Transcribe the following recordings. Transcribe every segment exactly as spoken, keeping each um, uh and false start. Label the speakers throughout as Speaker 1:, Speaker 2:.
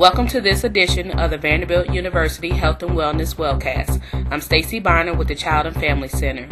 Speaker 1: Welcome to this edition of the Vanderbilt University Health and Wellness Wellcast. I'm Stacy Bonner with the Child and Family Center.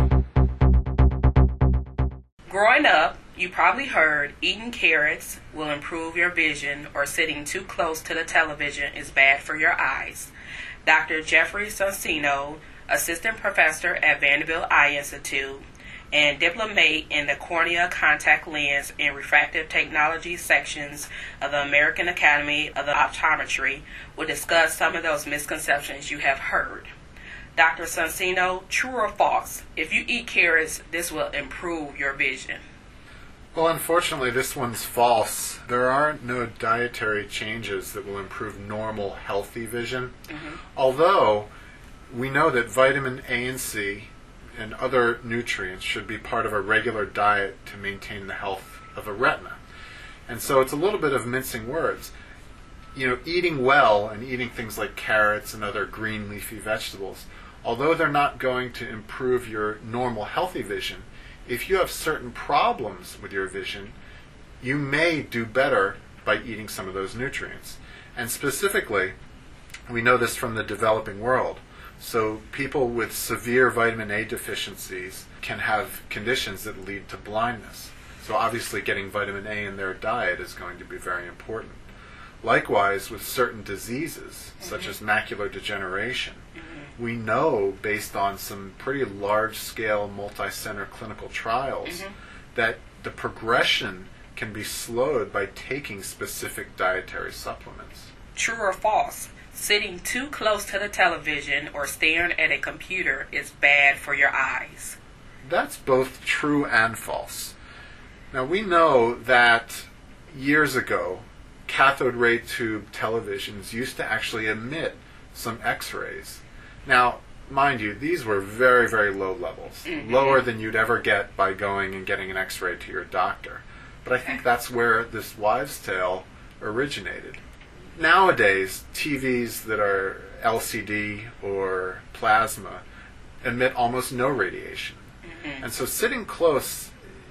Speaker 1: Growing up, you probably heard eating carrots will improve your vision or sitting too close to the television is bad for your eyes. Doctor Jeffrey Sonsino, assistant professor at Vanderbilt Eye Institute and diplomate in the cornea contact lens and refractive technology sections of the American Academy of Optometry, will discuss some of those misconceptions you have heard. Doctor Sonsino, true or false? If you eat carrots, this will improve your vision.
Speaker 2: Well, unfortunately, this one's false. There are no dietary changes that will improve normal, healthy vision. Mm-hmm. Although, we know that vitamin A and C and other nutrients should be part of a regular diet to maintain the health of a retina. And so it's a little bit of mincing words. You know, eating well and eating things like carrots and other green leafy vegetables, although they're not going to improve your normal healthy vision, if you have certain problems with your vision, you may do better by eating some of those nutrients. And specifically, we know this from the developing world. So people with severe vitamin A deficiencies can have conditions that lead to blindness. So obviously getting vitamin A in their diet is going to be very important. Likewise, with certain diseases, mm-hmm. such as macular degeneration, mm-hmm. we know, based on some pretty large-scale, multi-center clinical trials, mm-hmm. that the progression can be slowed by taking specific dietary supplements.
Speaker 1: True or false? Sitting too close to the television or staring at a computer is bad for your eyes.
Speaker 2: That's both true and false. Now, we know that years ago, cathode ray tube televisions used to actually emit some X-rays. Now, mind you, these were very, very low levels, mm-hmm. lower than you'd ever get by going and getting an X-ray to your doctor. But I think that's where this wives' tale originated. Nowadays, T Vs that are L C D or plasma emit almost no radiation. Mm-hmm. And so sitting close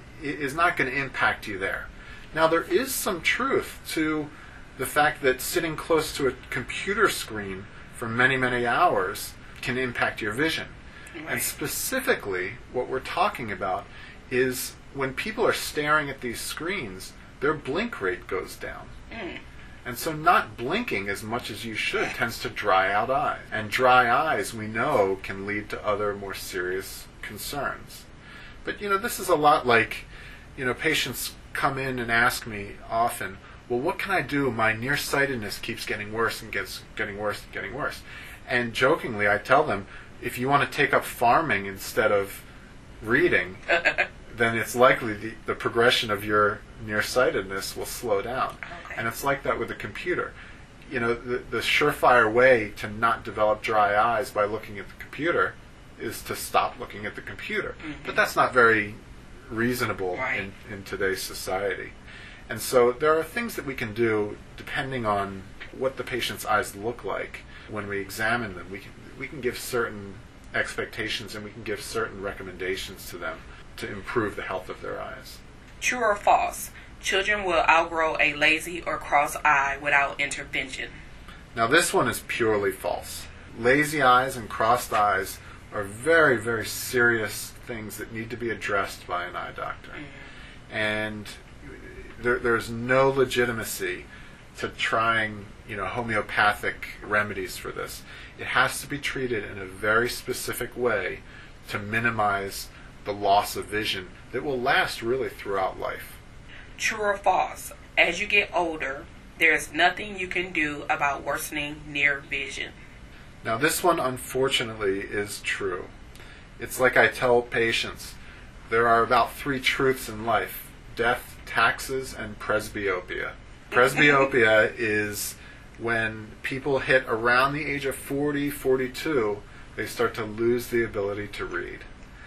Speaker 2: is not going to impact you there. Now, there is some truth to the fact that sitting close to a computer screen for many, many hours can impact your vision. Right. And specifically, what we're talking about is when people are staring at these screens, their blink rate goes down. Mm. And so not blinking as much as you should tends to dry out eyes. And dry eyes, we know, can lead to other more serious concerns. But, you know, this is a lot like, you know, patients come in and ask me often, well, what can I do? My nearsightedness keeps getting worse and gets getting worse and getting worse. And jokingly, I tell them, if you want to take up farming instead of reading, then it's likely the, the progression of your nearsightedness will slow down. Okay. And it's like that with a computer. You know, the, the surefire way to not develop dry eyes by looking at the computer is to stop looking at the computer. Mm-hmm. But that's not very reasonable right. in, in today's society. And so there are things that we can do depending on what the patient's eyes look like when we examine them. We can, we can give certain expectations and we can give certain recommendations to them to improve the health of their eyes.
Speaker 1: True or false? Children will outgrow a lazy or cross eye without intervention.
Speaker 2: Now, this one is purely false. Lazy eyes and crossed eyes are very, very serious things that need to be addressed by an eye doctor. Mm-hmm. And there, there's no legitimacy to trying, you know, homeopathic remedies for this. It has to be treated in a very specific way to minimize the loss of vision that will last really throughout life.
Speaker 1: True or false? As you get older, there is nothing you can do about worsening near vision.
Speaker 2: Now, this one, unfortunately, is true. It's like I tell patients, there are about three truths in life: death, taxes, and presbyopia. Presbyopia is when people hit around the age of forty, forty-two, they start to lose the ability to read.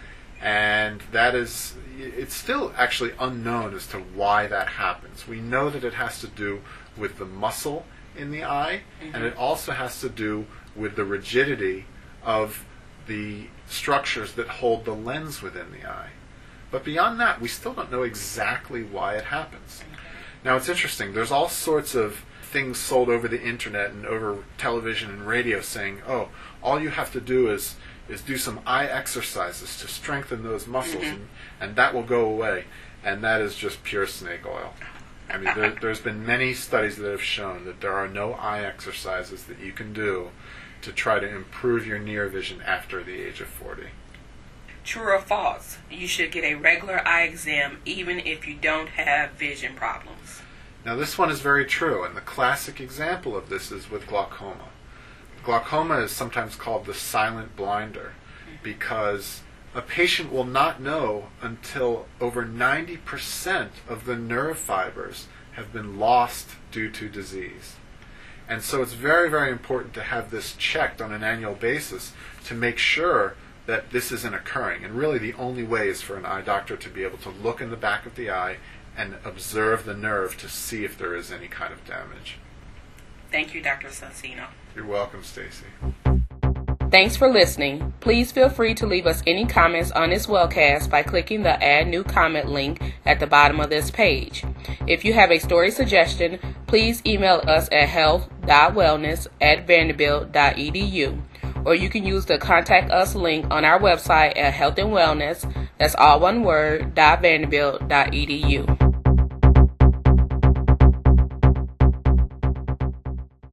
Speaker 2: And that is, it's still actually unknown as to why that happens. We know that it has to do with the muscle in the eye, mm-hmm. and it also has to do with the rigidity of the structures that hold the lens within the eye. But beyond that, we still don't know exactly why it happens. Okay. Now, it's interesting. There's all sorts of things sold over the internet and over television and radio saying, oh, all you have to do is is do some eye exercises to strengthen those muscles,
Speaker 1: Mm-hmm.
Speaker 2: and, and that will go away. And that is just pure snake oil. I mean, there, there's been many studies that have shown that there are no eye exercises that you can do to try to improve your near vision after the age of forty.
Speaker 1: True or false? You should get a regular eye exam even if you don't have vision problems.
Speaker 2: Now, this one is very true, and the classic example of this is with glaucoma. Glaucoma is sometimes called the silent blinder because a patient will not know until over ninety percent of the nerve fibers have been lost due to disease. And so it's very, very important to have this checked on an annual basis to make sure that this isn't occurring. And really the only way is for an eye doctor to be able to look in the back of the eye and observe the nerve to see if there is any kind of damage.
Speaker 1: Thank you, Doctor Sonsino.
Speaker 2: You're welcome, Stacy.
Speaker 1: Thanks for listening. Please feel free to leave us any comments on this webcast by clicking the Add New Comment link at the bottom of this page. If you have a story suggestion, please email us at health dot wellness at vanderbilt dot e d u, or you can use the Contact Us link on our website at health and wellness, that's all one word, dot vanderbilt dot e d u.